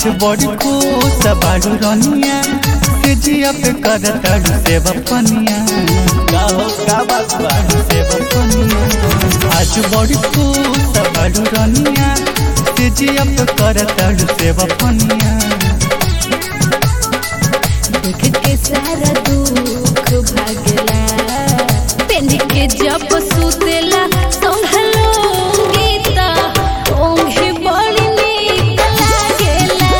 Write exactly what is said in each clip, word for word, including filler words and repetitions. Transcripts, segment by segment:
आज बड़ी खुश बाड़ू रनिया से जिया पे कर ताड़ू से बपनिया गाओ का बात बाड़ू से बपनिया आज बड़ी खुश बाड़ू रनिया से जिया पे कर ताड़ू से बपनिया देख के सारा दुख भागला पेंड के जब सुतेला संभलो गीता ओंगे बड़ी नीक लागेला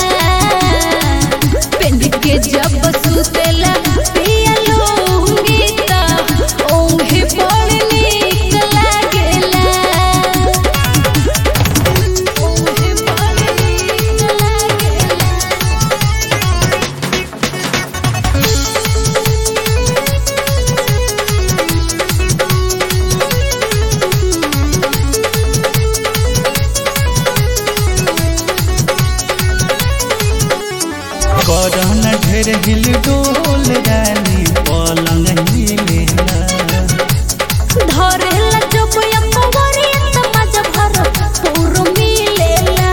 पेंड के जब सुतेला पियलो गीता ओंगे बड़ी नीक लागेला ओंगे बड़ी नीक लागेला करन ढेर हिल डोल रानी पलंग हिलेला धरेला जब अपवरी तमज भर पूर मिलेला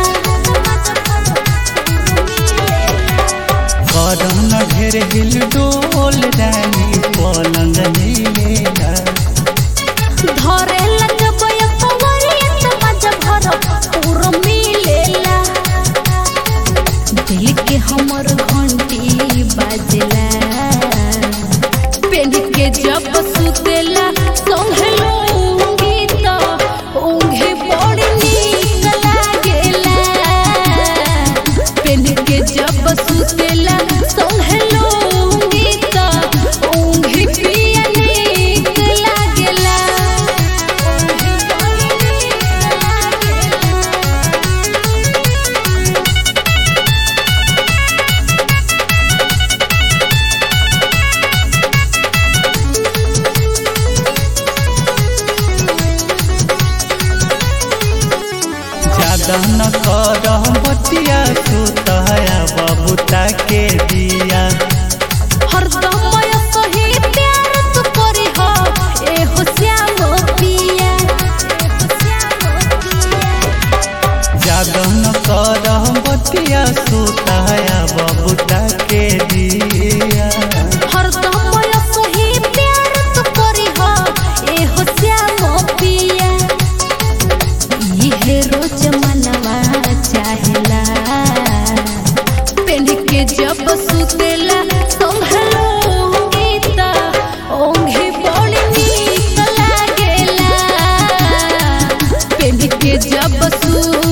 करन ढेर हिल डोल रानी पलंग हिलेला धरेला जब अपवरी तमज भर पूर मिलेला दिल के हमर घंटी बाजला पेंड के जब सुतेला संभलो गीता ओंगे बड़ी नीक लागेला पेंड के जब सुतेला संभलो गीता ओंगे पिया नीक लागेला ओंगे बड़ी नीक लागेला ज्यादा न कर बतिया सुतया बबूता के दिया हरदम सही प्यार तू करी हो ए हो श्याम पिया ज्यादा न कर बतिया सुतया बबूता के दिया हरदम सही प्यार तू करी हो ए हो श्याम पिया ये रोज मनवा चाहेला पेंड के जब सुतेला संभलो गीता ओंगे बड़ी नीक लागेला पेंड के जब सु